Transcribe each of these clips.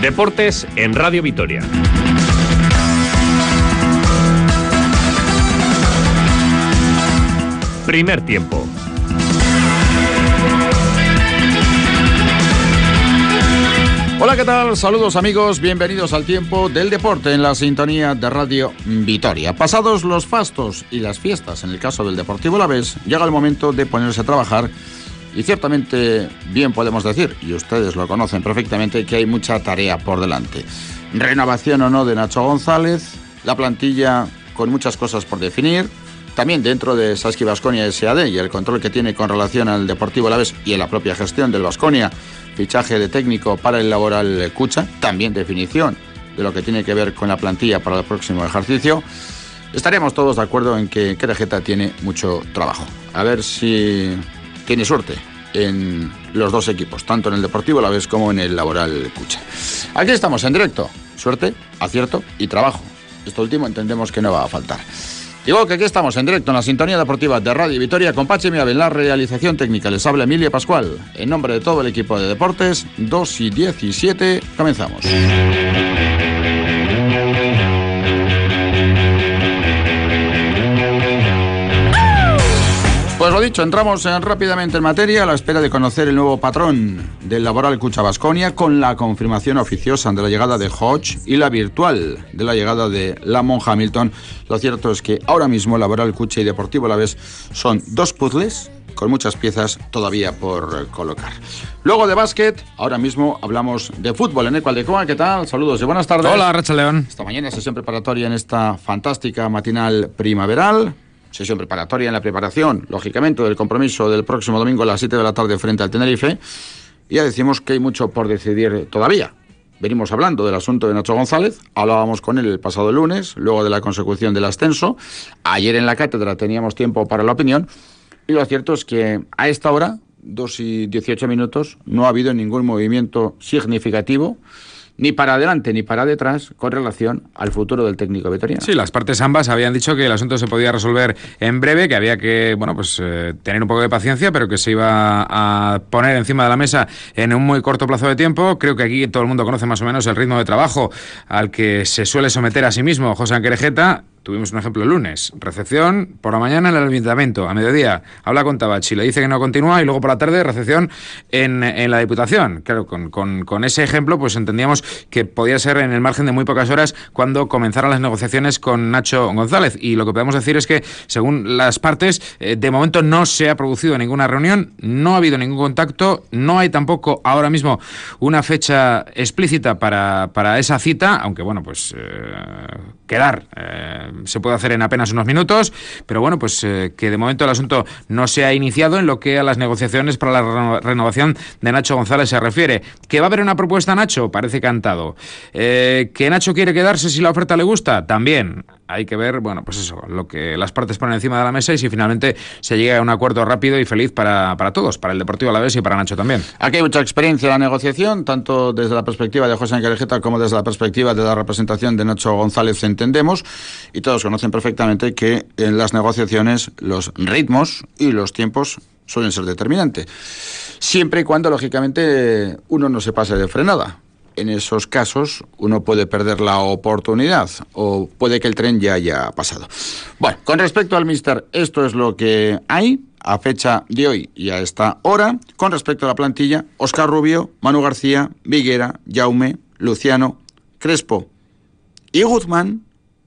Deportes en Radio Vitoria. Primer tiempo. Hola, ¿qué tal? Saludos amigos, bienvenidos al tiempo del deporte en la sintonía de Radio Vitoria. Pasados los fastos y las fiestas, en el caso del Deportivo Alavés, llega el momento de ponerse a trabajar y ciertamente bien podemos decir, y ustedes lo conocen perfectamente, que hay mucha tarea por delante. Renovación o no de Nacho González, la plantilla con muchas cosas por definir, también dentro de Saski Baskonia S.A.D. y el control que tiene con relación al Deportivo Alavés y en la propia gestión del Baskonia, fichaje de técnico para el Laboral Cucha, también definición de lo que tiene que ver con la plantilla para el próximo ejercicio. Estaríamos todos de acuerdo en que Querejeta tiene mucho trabajo. A ver si tiene suerte en los dos equipos, tanto en el Deportivo Alavés como en el Laboral Cucha. Aquí estamos en directo. Suerte, acierto y trabajo. Esto último entendemos que no va a faltar. Digo que aquí estamos en directo en la sintonía deportiva de Radio Vitoria con Pachi Miave en la realización técnica. Les habla Emilia Pascual. En nombre de todo el equipo de deportes, 2:17, comenzamos. Pues lo dicho, entramos rápidamente en materia a la espera de conocer el nuevo patrón del Laboral Cucha Baskonia con la confirmación oficiosa de la llegada de Hodge y la virtual de la llegada de Lamont Hamilton. Lo cierto es que ahora mismo Laboral Cucha y Deportivo Alavés son dos puzzles con muchas piezas todavía por colocar. Luego de básquet, ahora mismo hablamos de fútbol en Ecualdecoa. ¿Qué tal? Saludos y buenas tardes. Hola, Racha León. Esta mañana sesión preparatoria en esta fantástica matinal primaveral. Sesión preparatoria en la preparación, lógicamente, del compromiso del próximo domingo a las 7 de la tarde frente al Tenerife. Y ya decimos que hay mucho por decidir todavía. Venimos hablando del asunto de Nacho González, hablábamos con él el pasado lunes, luego de la consecución del ascenso. Ayer en la cátedra teníamos tiempo para la opinión. Y lo cierto es que a esta hora, 2:18, no ha habido ningún movimiento significativo, ni para adelante ni para detrás, con relación al futuro del técnico vitoriano. Sí, las partes ambas habían dicho que el asunto se podía resolver en breve, que había que, tener un poco de paciencia, pero que se iba a poner encima de la mesa en un muy corto plazo de tiempo. Creo que aquí todo el mundo conoce más o menos el ritmo de trabajo al que se suele someter a sí mismo José Querejeta. Tuvimos un ejemplo el lunes. Recepción por la mañana en el Ayuntamiento. A mediodía habla con Tabachi, le dice que no continúa y luego por la tarde recepción en la Diputación. Claro, con ese ejemplo pues entendíamos que podía ser en el margen de muy pocas horas cuando comenzaran las negociaciones con Nacho González. Y lo que podemos decir es que, según las partes, de momento no se ha producido ninguna reunión, no ha habido ningún contacto, no hay tampoco ahora mismo una fecha explícita para esa cita, aunque quedar se puede hacer en apenas unos minutos, pero que de momento el asunto no se ha iniciado en lo que a las negociaciones para la renovación de Nacho González se refiere. ¿Que va a haber una propuesta a Nacho? Parece cantado. ¿Que Nacho quiere quedarse si la oferta le gusta? También. Hay que ver, lo que las partes ponen encima de la mesa y si finalmente se llega a un acuerdo rápido y feliz para todos, para el Deportivo Alavés y para Nacho también. Aquí hay mucha experiencia en la negociación, tanto desde la perspectiva de José Querejeta como desde la perspectiva de la representación de Nacho González, entendemos, y todos conocen perfectamente que en las negociaciones los ritmos y los tiempos suelen ser determinantes, siempre y cuando, lógicamente, uno no se pase de frenada. En esos casos uno puede perder la oportunidad o puede que el tren ya haya pasado. Bueno, con respecto al míster, esto es lo que hay a fecha de hoy y a esta hora. Con respecto a la plantilla, Óscar Rubio, Manu García, Viguera, Jaume, Luciano, Crespo y Guzmán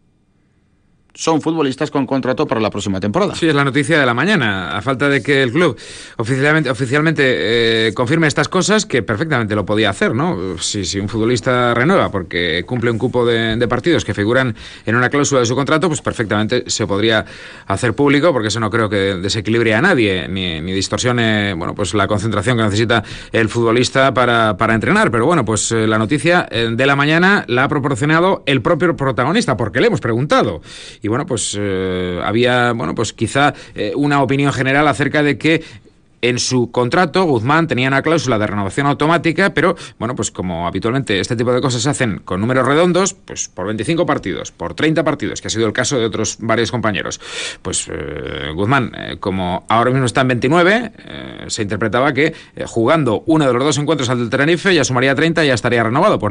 son futbolistas con contrato para la próxima temporada. Sí, es la noticia de la mañana, a falta de que el club oficialmente confirme estas cosas, que perfectamente lo podía hacer, ¿no? Si un futbolista renueva porque cumple un cupo de partidos que figuran en una cláusula de su contrato, pues perfectamente se podría hacer público, porque eso no creo que desequilibre a nadie, ni distorsione la concentración que necesita el futbolista para entrenar. Pero la noticia de la mañana la ha proporcionado el propio protagonista, porque le hemos preguntado. Y había quizá una opinión general acerca de que en su contrato Guzmán tenía una cláusula de renovación automática, pero como habitualmente este tipo de cosas se hacen con números redondos, pues por 25 partidos, por 30 partidos, que ha sido el caso de otros varios compañeros. Guzmán, como ahora mismo está en 29, se interpretaba que jugando uno de los dos encuentros al del Tenerife ya sumaría 30 y ya estaría renovado. Pues no.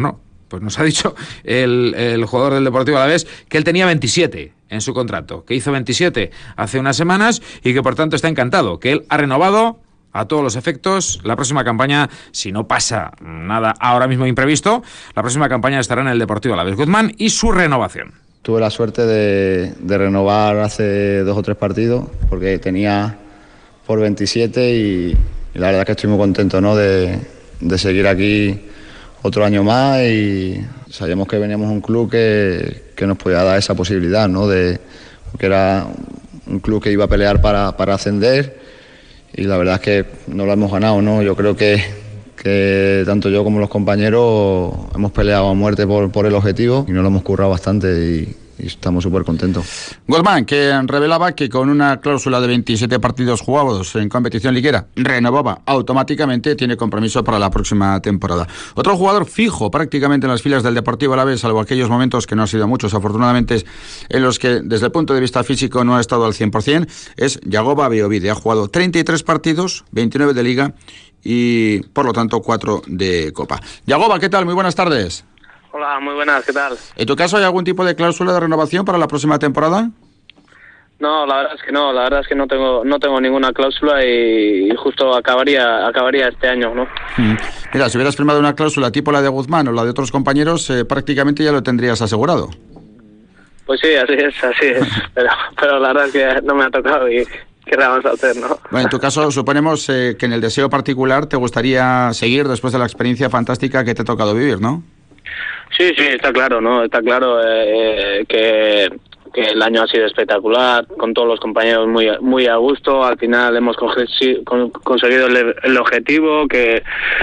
pues nos ha dicho el jugador del Deportivo Alavés que él tenía 27 en su contrato, que hizo 27 hace unas semanas y que por tanto está encantado, que él ha renovado a todos los efectos. La próxima campaña, si no pasa nada ahora mismo imprevisto, la próxima campaña estará en el Deportivo Alavés. Guzmán y su renovación. Tuve la suerte de renovar hace 2 o 3 partidos porque tenía por 27 y la verdad es que estoy muy contento, ¿no?, de seguir aquí otro año más, y sabíamos que veníamos a un club que nos podía dar esa posibilidad, ¿no?, porque era un club que iba a pelear para ascender, y la verdad es que no lo hemos ganado, ¿no? Yo creo que tanto yo como los compañeros hemos peleado a muerte por el objetivo y nos lo hemos currado bastante y estamos súper contentos. Guzmán, que revelaba que con una cláusula de 27 partidos jugados en competición liguera renovaba automáticamente, tiene compromiso para la próxima temporada. Otro jugador fijo prácticamente en las filas del Deportivo Alavés, salvo aquellos momentos que no han sido muchos afortunadamente, en los que desde el punto de vista físico no ha estado al 100%, es Yagoba Beovide. Ha jugado 33 partidos, 29 de Liga y por lo tanto 4 de Copa. Yagoba, ¿qué tal? Muy buenas tardes. Hola, muy buenas, ¿qué tal? ¿En tu caso hay algún tipo de cláusula de renovación para la próxima temporada? No, la verdad es que no tengo ninguna cláusula y justo acabaría este año, ¿no? Mira, si hubieras firmado una cláusula tipo la de Guzmán o la de otros compañeros, prácticamente ya lo tendrías asegurado. Pues sí, así es, pero la verdad es que no me ha tocado y ¿qué le vamos a hacer, no? Bueno, en tu caso, suponemos que en el deseo particular te gustaría seguir después de la experiencia fantástica que te ha tocado vivir, ¿no? Sí, está claro, ¿no? Está claro que el año ha sido espectacular, con todos los compañeros muy a gusto. Al final hemos conseguido el objetivo y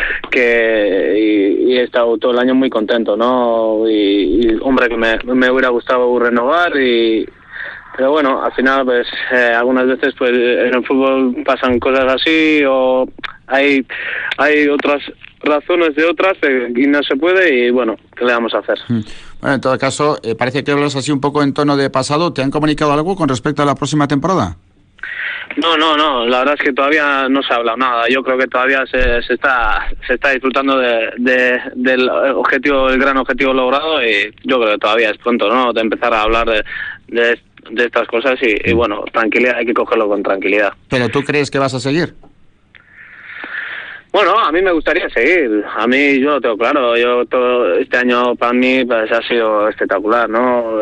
he estado todo el año muy contento, ¿no? Y hombre, que me hubiera gustado renovar pero bueno, al final pues algunas veces pues en el fútbol pasan cosas así o hay otras razones de otras y no se puede y bueno, ¿qué le vamos a hacer? Bueno, en todo caso, parece que hablas así un poco en tono de pasado. ¿Te han comunicado algo con respecto a la próxima temporada? No, la verdad es que todavía no se ha hablado nada. Yo creo que todavía se está disfrutando del objetivo, el gran objetivo logrado y yo creo que todavía es pronto, ¿no?, de empezar a hablar de estas cosas y bueno, tranquilidad, hay que cogerlo con tranquilidad. ¿Pero tú crees que vas a seguir? Bueno, a mí me gustaría seguir. A mí, yo lo tengo claro. Todo este año para mí pues, ha sido espectacular, ¿no?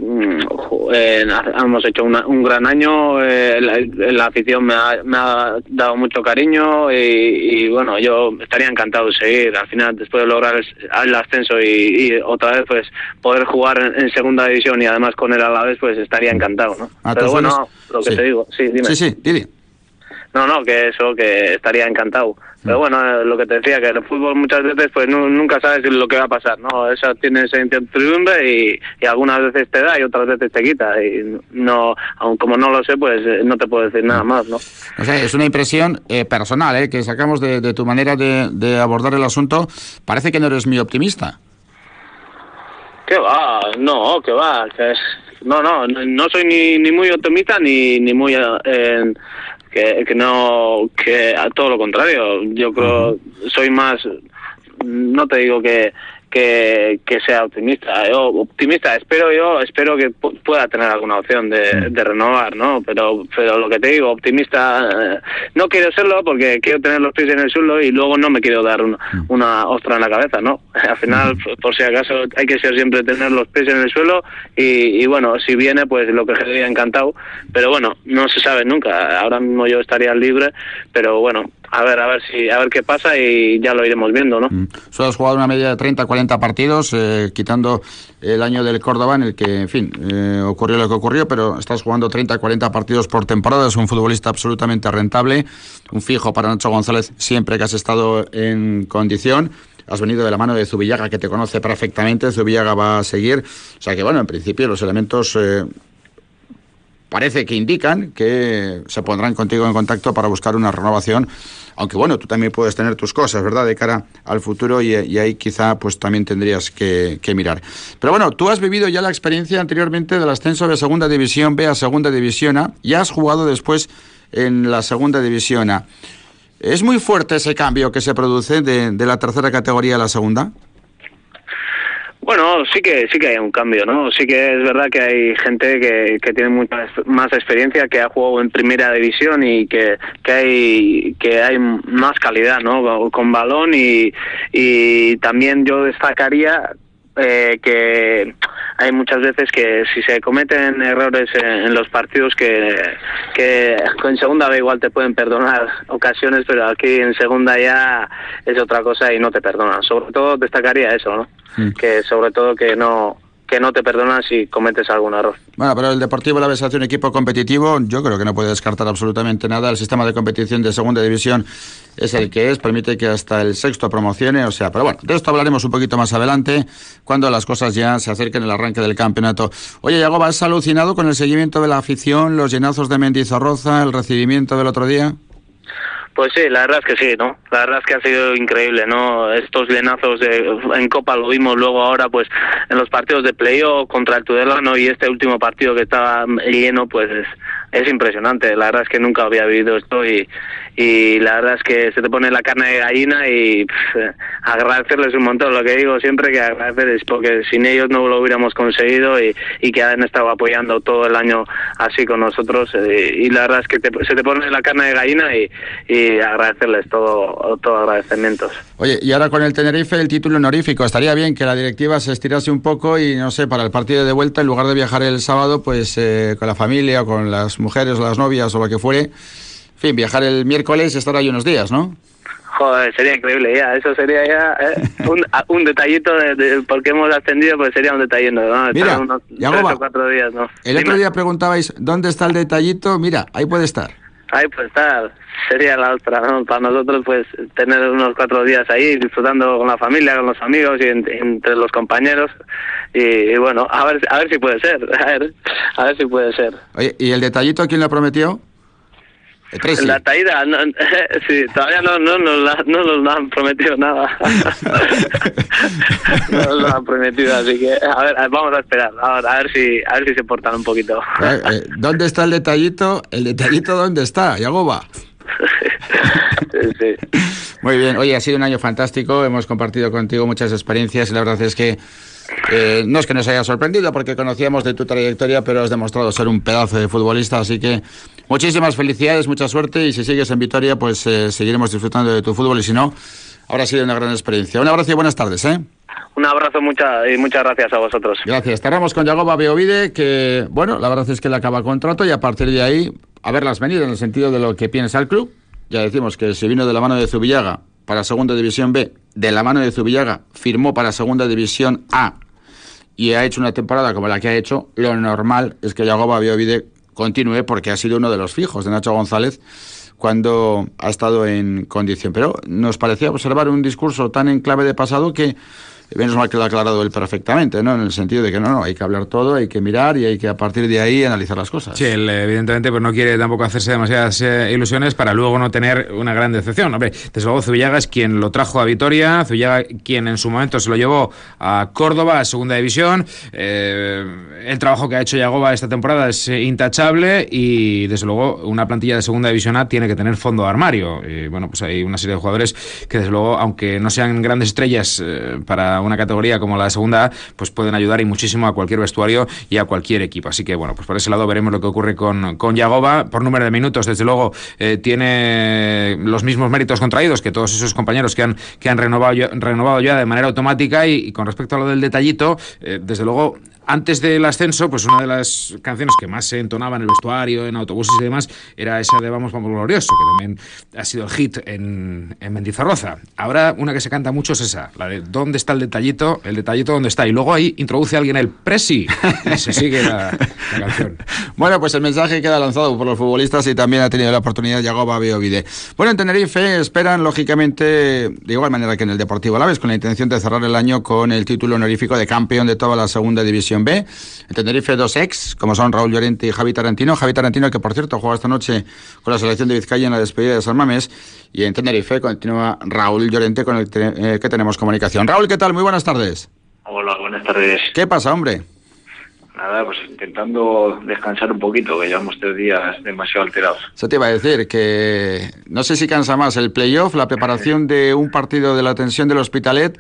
Hemos hecho un gran año. La afición me ha dado mucho cariño y bueno, yo estaría encantado de seguir. Al final, después de lograr el ascenso y otra vez pues poder jugar en segunda división y además con el Alavés, pues estaría encantado, ¿no? Pero bueno, lo que te digo, sí, dime. Sí, dile. No, que estaría encantado. Pero bueno, lo que te decía, que en el fútbol muchas veces pues nunca sabes lo que va a pasar, ¿no? Eso tiene esa incertidumbre y algunas veces te da y otras veces te quita. Y no, aun como no lo sé, pues no te puedo decir nada más, ¿no? O sea, es una impresión personal, que sacamos de tu manera de abordar el asunto. Parece que no eres muy optimista. ¿Qué va? No, ¿qué va? No soy ni muy optimista ni muy... que a todo lo contrario. Yo creo, soy más, no te digo que sea optimista. Optimista, espero que pueda tener alguna opción de renovar, ¿no? Pero lo que te digo, optimista, no quiero serlo porque quiero tener los pies en el suelo y luego no me quiero dar una ostra en la cabeza, ¿no? Al final, por si acaso, hay que siempre tener los pies en el suelo y bueno, si viene, pues lo que sería encantado. Pero bueno, no se sabe nunca. Ahora mismo yo estaría libre, pero bueno, a ver qué pasa y ya lo iremos viendo, ¿no? Solo has jugado una media de 30-40 partidos, quitando el año del Córdoba en el que, en fin, ocurrió lo que ocurrió, pero estás jugando 30-40 partidos por temporada. Es un futbolista absolutamente rentable, un fijo para Nacho González siempre que has estado en condición. Has venido de la mano de Zubillaga, que te conoce perfectamente. Zubillaga va a seguir. O sea que, bueno, en principio los elementos parece que indican que se pondrán contigo en contacto para buscar una renovación, aunque bueno, tú también puedes tener tus cosas, ¿verdad?, de cara al futuro y ahí quizá pues también tendrías que mirar. Pero bueno, tú has vivido ya la experiencia anteriormente del ascenso de Segunda División B a Segunda División A y has jugado después en la Segunda División A. ¿Es muy fuerte ese cambio que se produce de la tercera categoría a la segunda? Bueno, sí que hay un cambio, ¿no? Sí que es verdad que hay gente que tiene mucha más experiencia, que ha jugado en primera división y que hay más calidad, ¿no? Con balón y también yo destacaría que hay muchas veces que si se cometen errores en los partidos que en segunda B igual te pueden perdonar ocasiones, pero aquí en segunda ya es otra cosa y no te perdonan. Sobre todo destacaría eso, ¿no? Que sobre todo que no te perdonan si cometes algún error. Bueno, pero el Deportivo Alavés hace un equipo competitivo, yo creo que no puede descartar absolutamente nada. El sistema de competición de segunda división es el que es, permite que hasta el sexto promocione, o sea, pero bueno, de esto hablaremos un poquito más adelante, cuando las cosas ya se acerquen al arranque del campeonato. Oye, Yagoba, ¿has alucinado con el seguimiento de la afición, los llenazos de Mendizorroza, el recibimiento del otro día? Pues sí, la verdad es que sí, ¿no? La verdad es que ha sido increíble, ¿no? Estos llenazos en Copa lo vimos luego ahora, pues, en los partidos de playoff contra el Tudelano y este último partido que estaba lleno, pues es impresionante. La verdad es que nunca había vivido esto y la verdad es que se te pone la carne de gallina y agradecerles un montón. Lo que digo siempre que agradecerles, porque sin ellos no lo hubiéramos conseguido y que han estado apoyando todo el año así con nosotros y la verdad es que se te pone la carne de gallina y agradecerles todo agradecimientos. Oye, y ahora con el Tenerife el título honorífico, estaría bien que la directiva se estirase un poco y no sé, para el partido de vuelta en lugar de viajar el sábado, pues con la familia o con las mujeres o las novias o lo que fuere, en fin, viajar el miércoles y estar ahí unos días, ¿no? Joder, sería increíble ya, eso sería ya un detallito de porque hemos ascendido, pues sería un detallito, ¿no? Mira, unos Yagoba, 3 o 4 días, ¿no? El otro día preguntabais, ¿dónde está el detallito? Mira, ahí puede estar. Ahí pues está, sería la otra, ¿no? Para nosotros pues tener unos 4 días ahí disfrutando con la familia, con los amigos y entre los compañeros y bueno, a ver si puede ser, a ver si puede ser. Oye, ¿y el detallito quién lo prometió? La Taída, no, sí, todavía no nos han prometido nada. No nos lo han prometido, así que a ver, vamos a esperar, a ver si se portan un poquito. ¿Dónde está el detallito? ¿El detallito dónde está, Yagoba? Sí. Muy bien, oye, ha sido un año fantástico, hemos compartido contigo muchas experiencias y la verdad es que no es que nos haya sorprendido porque conocíamos de tu trayectoria, pero has demostrado ser un pedazo de futbolista, así que muchísimas felicidades, mucha suerte y si sigues en Vitoria pues seguiremos disfrutando de tu fútbol y si no, habrá sido una gran experiencia. Un abrazo y buenas tardes, ¿eh? Un abrazo y muchas gracias a vosotros. Gracias. Estaremos con Yagoba Beovide, que bueno, la verdad es que le acaba contrato y a partir de ahí haberlas venido en el sentido de lo que piensa el club. Ya decimos que se vino de la mano de Zubillaga para Segunda División B, de la mano de Zubillaga firmó para Segunda División A y ha hecho una temporada como la que ha hecho. Lo normal es que Yagoba Beovide continúe porque ha sido uno de los fijos de Nacho González cuando ha estado en condición. Pero nos parecía observar un discurso tan en clave de pasado que menos mal que lo ha aclarado él perfectamente, ¿no? En el sentido de que no, hay que hablar todo, hay que mirar y hay que a partir de ahí analizar las cosas. Sí, él evidentemente pues no quiere tampoco hacerse demasiadas ilusiones para luego no tener una gran decepción. Hombre, desde luego Zubillaga es quien lo trajo a Vitoria, Zubillaga quien en su momento se lo llevó a Córdoba, a Segunda División. El trabajo que ha hecho Yagoba esta temporada es intachable y desde luego una plantilla de Segunda División A tiene que tener fondo de armario. Y bueno, pues hay una serie de jugadores que desde luego, aunque no sean grandes estrellas para una categoría como la de Segunda A, pues pueden ayudar y muchísimo a cualquier vestuario y a cualquier equipo. Así que bueno, pues por ese lado veremos lo que ocurre con Yagoba. Por número de minutos, desde luego, tiene los mismos méritos contraídos que todos esos compañeros que han renovado ya de manera automática y con respecto a lo del detallito, desde luego, antes del ascenso, pues una de las canciones que más se entonaba en el vestuario, en autobuses y demás, era esa de Vamos, vamos glorioso, que también ha sido el hit en Mendizorroza. Ahora una que se canta mucho es esa, la de ¿dónde está el detallito dónde está? Y luego ahí introduce a alguien el Presi y se sigue la canción. Bueno, pues el mensaje queda lanzado por los futbolistas y también ha tenido la oportunidad Yagoba Beovide. Bueno, en Tenerife esperan, lógicamente, de igual manera que en el Deportivo Alavés, con la intención de cerrar el año con el título honorífico de campeón de toda la Segunda División B. En Tenerife, 2 ex, como son Raúl Llorente y Javi Tarantino. Javi Tarantino, que por cierto juega esta noche con la selección de Vizcaya en la despedida de San Mamés. Y en Tenerife continúa Raúl Llorente, con el que tenemos comunicación. Raúl, ¿qué tal? Muy buenas tardes. Hola, buenas tardes. ¿Qué pasa, hombre? Nada, pues intentando descansar un poquito, que llevamos 3 días demasiado alterados. Eso te iba a decir, que no sé si cansa más el playoff, la preparación de un partido de la tensión del Hospitalet,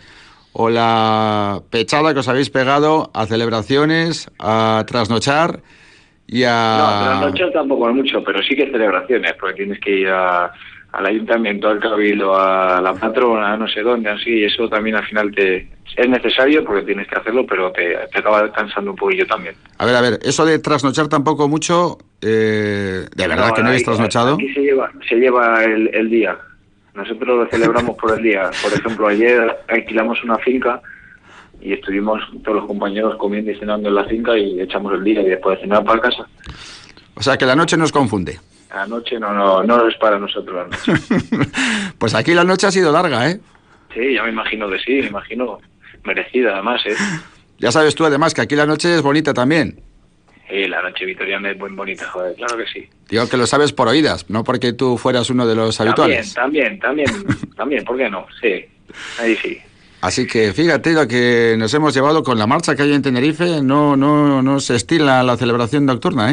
o la pechada que os habéis pegado a celebraciones, a trasnochar y a... No, trasnochar tampoco es mucho, pero sí que celebraciones, porque tienes que ir al ayuntamiento, al cabildo, a la patrona, no sé dónde, así, eso también al final es necesario porque tienes que hacerlo, pero te acaba cansando un poquillo también. A ver, eso de trasnochar tampoco mucho, ¿de verdad que no habéis trasnochado? Aquí se lleva el día. Nosotros lo celebramos por el día. Por ejemplo, ayer alquilamos una finca y estuvimos todos los compañeros comiendo y cenando en la finca y echamos el día y después de cenar para casa. O sea que la noche nos confunde. La noche no es para nosotros la noche. Pues aquí la noche ha sido larga, ¿eh? Sí, ya me imagino que sí, me imagino merecida además, ¿eh? Ya sabes tú además que aquí la noche es bonita también. Sí, la noche vitoriana es muy bonita, joder, claro que sí. Digo que lo sabes por oídas, no porque tú fueras uno de los habituales. También, ¿por qué no? Sí, ahí sí. Así que fíjate lo que nos hemos llevado con la marcha que hay en Tenerife, no se estila la celebración nocturna, ¿eh?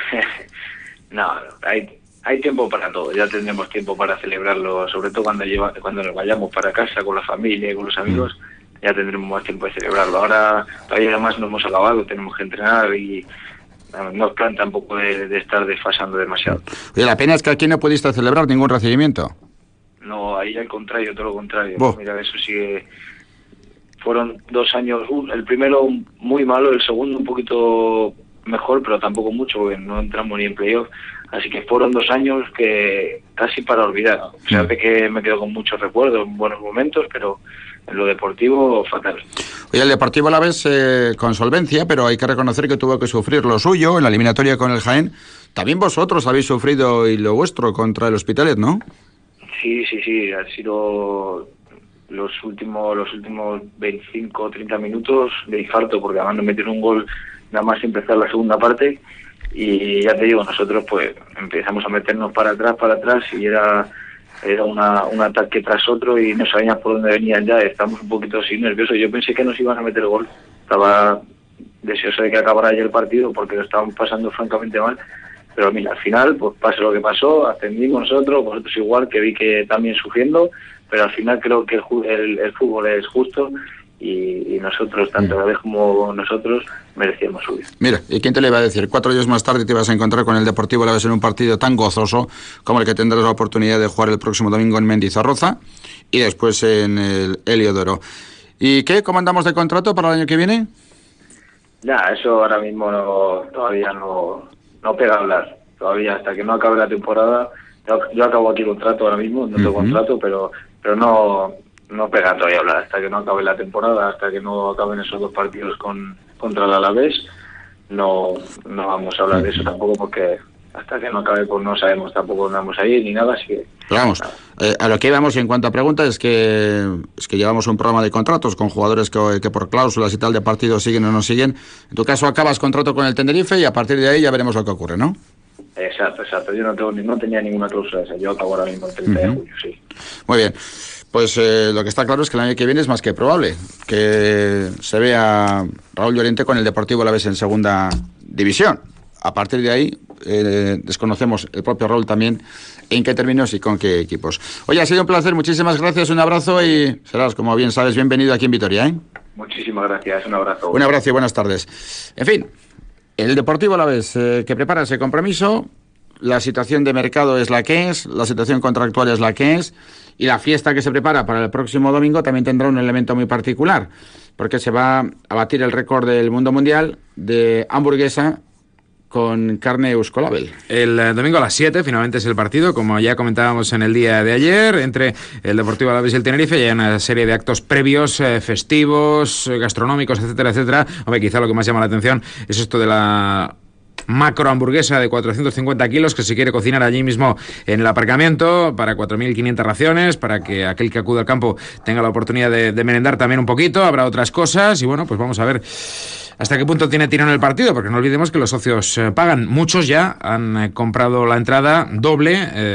No, hay tiempo para todo, ya tendremos tiempo para celebrarlo, sobre todo cuando nos vayamos para casa con la familia y con los amigos, ya tendremos más tiempo de celebrarlo. Ahora todavía además no hemos acabado, tenemos que entrenar y no es plan tampoco de estar desfasando demasiado. Oye, la pena es que aquí no pudiste celebrar ningún recibimiento. No, ahí al contrario, todo lo contrario. Buah. Mira, eso sí, fueron 2 años, el primero muy malo, el segundo un poquito mejor, pero tampoco mucho, porque no entramos ni en playoff, así que fueron 2 años que casi para olvidar. Fíjate que me quedo con muchos recuerdos, buenos momentos, pero en lo deportivo fatal. Oye, el Deportivo Alavés con solvencia, pero hay que reconocer que tuvo que sufrir lo suyo en la eliminatoria con el Jaén. También vosotros habéis sufrido y lo vuestro contra el Hospitalet, ¿no? Sí, han sido los últimos 25 o 30 minutos de infarto, porque además nos metieron un gol nada más empezar la segunda parte y ya te digo, nosotros pues empezamos a meternos para atrás y era un ataque tras otro y no sabíamos por dónde venían ya, estábamos un poquito así nerviosos. Yo pensé que nos iban a meter el gol, estaba deseoso de que acabara ya el partido porque lo estábamos pasando francamente mal, pero mira, al final pues pase lo que pasó, ascendimos nosotros, vosotros igual, que vi que también sufriendo, pero al final creo que el fútbol es justo y nosotros, tanto la vez como nosotros, merecíamos subir. Mira, ¿y quién te le iba a decir? 4 días más tarde te ibas a encontrar con el Deportivo Alavés en un partido tan gozoso como el que tendrás la oportunidad de jugar el próximo domingo en Mendizorroza y después en el Heliodoro. ¿Y qué? ¿Cómo andamos de contrato para el año que viene? Ya, eso ahora mismo todavía no pega a hablar. Todavía hasta que no acabe la temporada. Yo acabo aquí el contrato ahora mismo, no tengo contrato, pero no pega todavía hablar. Hasta que no acabe la temporada, hasta que no acaben esos 2 partidos contra el Alavés, no vamos a hablar de eso tampoco, porque hasta que no acabe pues no sabemos tampoco dónde vamos a ir ni nada, así que... Pero vamos, a lo que íbamos en cuanto a preguntas es que llevamos un programa de contratos con jugadores que por cláusulas y tal de partidos siguen o no siguen. En tu caso acabas contrato con el Tenerife y a partir de ahí ya veremos lo que ocurre, ¿no? Exacto. Yo no tenía ninguna cláusula esa. Yo acabo ahora mismo el 30 de junio, sí. Muy bien. Pues lo que está claro es que el año que viene es más que probable que se vea Raúl Llorente con el Deportivo Alavés en segunda división. A partir de ahí desconocemos el propio Raúl también en qué términos y con qué equipos. Oye, ha sido un placer, muchísimas gracias, un abrazo y serás, como bien sabes, bienvenido aquí en Vitoria, ¿eh? Muchísimas gracias, un abrazo. Un abrazo y buenas tardes. En fin, el Deportivo Alavés que prepara ese compromiso, la situación de mercado es la que es, la situación contractual es la que es, y la fiesta que se prepara para el próximo domingo también tendrá un elemento muy particular, porque se va a batir el récord del mundo mundial de hamburguesa con carne Euskolabel. El domingo a las 7 finalmente es el partido, como ya comentábamos en el día de ayer, entre el Deportivo Alavés y el Tenerife, y hay una serie de actos previos, festivos, gastronómicos, etcétera, etcétera. Hombre, quizá lo que más llama la atención es esto de la macro hamburguesa de 450 kilos que se quiere cocinar allí mismo en el aparcamiento para 4.500 raciones, para que aquel que acude al campo tenga la oportunidad de merendar también un poquito. Habrá otras cosas y bueno, pues vamos a ver hasta qué punto tiene tirón el partido, porque no olvidemos que los socios pagan. Muchos ya han comprado la entrada doble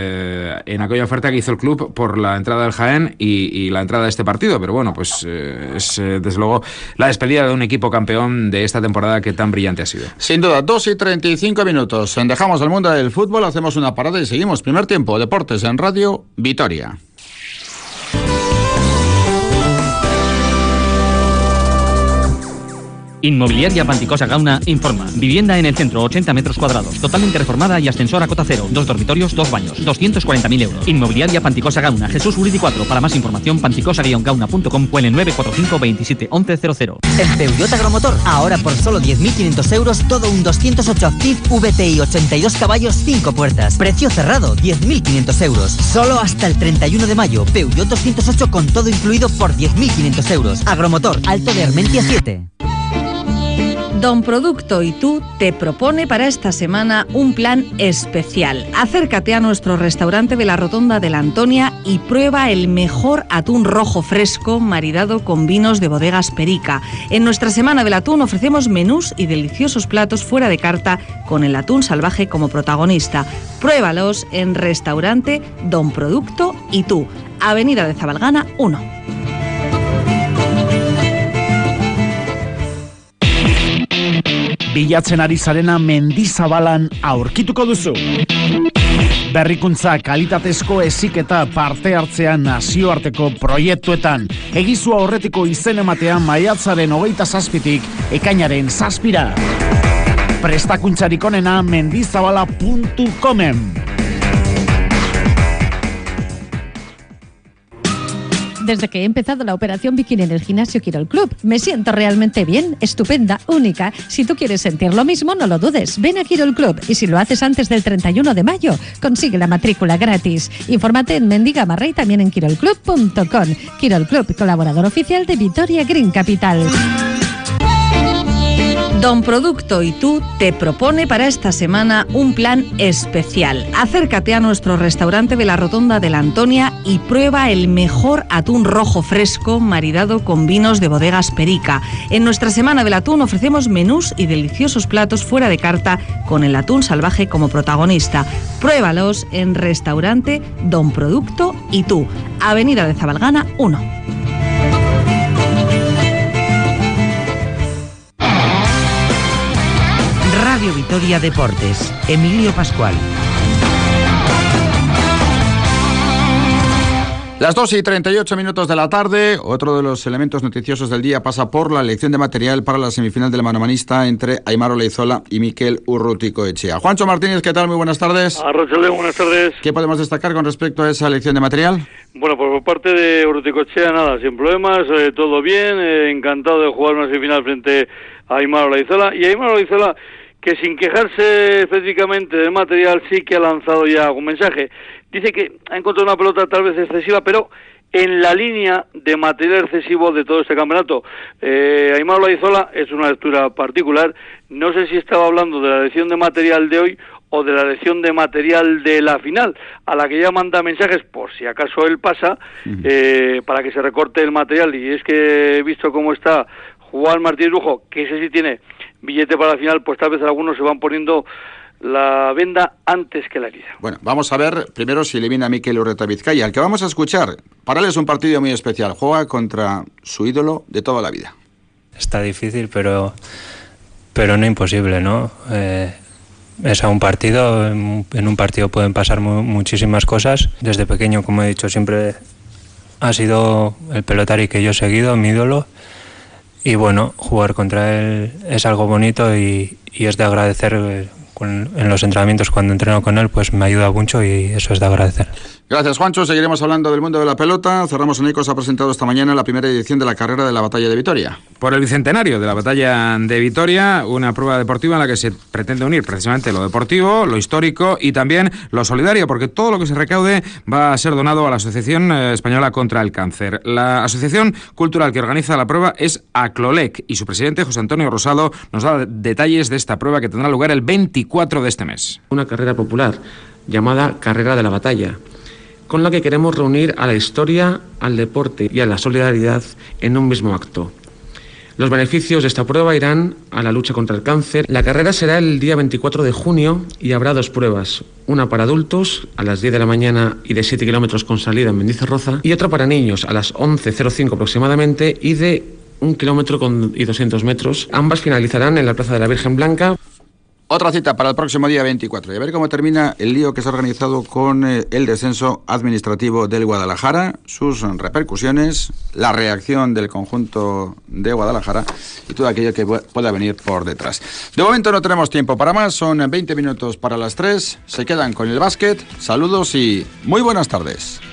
en aquella oferta que hizo el club por la entrada del Jaén y la entrada de este partido, pero bueno, pues es desde luego la despedida de un equipo campeón de esta temporada que tan brillante ha sido. Sin duda, 2:35 minutos. Dejamos el mundo del fútbol, hacemos una parada y seguimos. Primer tiempo, Deportes en Radio Vitoria. Inmobiliaria Panticosa Gauna informa. Vivienda en el centro, 80 metros cuadrados, totalmente reformada y ascensor a cota cero. 2 dormitorios, 2 baños, 240.000 euros. Inmobiliaria Panticosa Gauna, Jesús Uridi 4. Para más información, panticosa-gauna.com o en el 945 27 11 00. En Peugeot Agromotor, ahora por solo 10.500 euros, todo un 208 Active VTI 82 caballos, 5 puertas. Precio cerrado, 10.500 euros. Solo hasta el 31 de mayo. Peugeot 208 con todo incluido por 10.500 euros. Agromotor, Alto de Armentia 7. Don Producto y tú te propone para esta semana un plan especial. Acércate a nuestro restaurante de la Rotonda de la Antonia y prueba el mejor atún rojo fresco maridado con vinos de bodegas Perica. En nuestra semana del atún ofrecemos menús y deliciosos platos fuera de carta con el atún salvaje como protagonista. Pruébalos en restaurante Don Producto y tú, Avenida de Zabalgana 1. Bilatzen ari zarena Mendizabalan aurkituko duzu. Berrikuntza, kalitatezko heziketa, parte hartzea nazioarteko proiektuetan. Egizu aurretiko izen ematea maiatzaren 27tik ekainaren 7. Prestakuntzarik onena mendizabala.comen. Desde que he empezado la operación bikini en el gimnasio Quirol Club, me siento realmente bien, estupenda, única. Si tú quieres sentir lo mismo, no lo dudes. Ven a Quirol Club y si lo haces antes del 31 de mayo, consigue la matrícula gratis. Infórmate en Mendigamarra y también en quirolclub.com. Quirol Club, colaborador oficial de Vitoria Green Capital. Don Producto y tú te propone para esta semana un plan especial. Acércate a nuestro restaurante de la Rotonda de la Antonia y prueba el mejor atún rojo fresco maridado con vinos de bodegas Perica. En nuestra semana del atún ofrecemos menús y deliciosos platos fuera de carta con el atún salvaje como protagonista. Pruébalos en restaurante Don Producto y tú, Avenida de Zabalgana 1. Radio Vitoria Deportes, Emilio Pascual. Las 2:38 de la tarde, otro de los elementos noticiosos del día pasa por la elección de material para la semifinal del manomanista entre Aimar Olaizola y Mikel Urruticoetxea. Juancho Martínez, ¿qué tal? Muy buenas tardes. Arrochelé, buenas tardes. ¿Qué podemos destacar con respecto a esa elección de material? Bueno, pues por parte de Urruticoetxea, nada, sin problemas, todo bien, encantado de jugar una semifinal frente a Aimar Olaizola. Y Aimar Olaizola, que sin quejarse específicamente del material, sí que ha lanzado ya algún mensaje. Dice que ha encontrado una pelota tal vez excesiva, pero en la línea de material excesivo de todo este campeonato. Aimar Olaizola es una lectura particular. No sé si estaba hablando de la elección de material de hoy o de la elección de material de la final, a la que ya manda mensajes, por si acaso él pasa, para que se recorte el material. Y es que he visto cómo está Juan Martínez Lujo, que ese sí tiene billete para la final, pues tal vez algunos se van poniendo la venda antes que la herida. Bueno, vamos a ver primero si elimina a Mikel Urruticoetxea. El que vamos a escuchar, para él es un partido muy especial. Juega contra su ídolo de toda la vida. Está difícil, pero no imposible, ¿no? Es a un partido, en un partido pueden pasar muchísimas cosas. Desde pequeño, como he dicho, siempre ha sido el pelotari que yo he seguido, mi ídolo. Y bueno, jugar contra él es algo bonito y es de agradecer. En los entrenamientos, cuando entreno con él, pues me ayuda mucho y eso es de agradecer. Gracias, Juancho. Seguiremos hablando del mundo de la pelota. Cerramos Onicos ha presentado esta mañana la primera edición de la carrera de la Batalla de Vitoria. Por el bicentenario de la Batalla de Vitoria, una prueba deportiva en la que se pretende unir precisamente lo deportivo, lo histórico y también lo solidario, porque todo lo que se recaude va a ser donado a la Asociación Española contra el Cáncer. La asociación cultural que organiza la prueba es ACLOLEC y su presidente, José Antonio Rosado, nos da detalles de esta prueba que tendrá lugar el 24 de este mes. Una carrera popular llamada Carrera de la Batalla, con la que queremos reunir a la historia, al deporte y a la solidaridad en un mismo acto. Los beneficios de esta prueba irán a la lucha contra el cáncer. La carrera será el día 24 de junio y habrá dos pruebas. Una para adultos a las 10 de la mañana y de 7 kilómetros con salida en Mendizorroza, y otra para niños a las 11:05 aproximadamente y de 1 kilómetro y 200 metros. Ambas finalizarán en la Plaza de la Virgen Blanca. Otra cita para el próximo día 24 y a ver cómo termina el lío que se ha organizado con el descenso administrativo del Guadalajara, sus repercusiones, la reacción del conjunto de Guadalajara y todo aquello que pueda venir por detrás. De momento no tenemos tiempo para más, son 20 minutos para las 3, se quedan con el básquet, saludos y muy buenas tardes.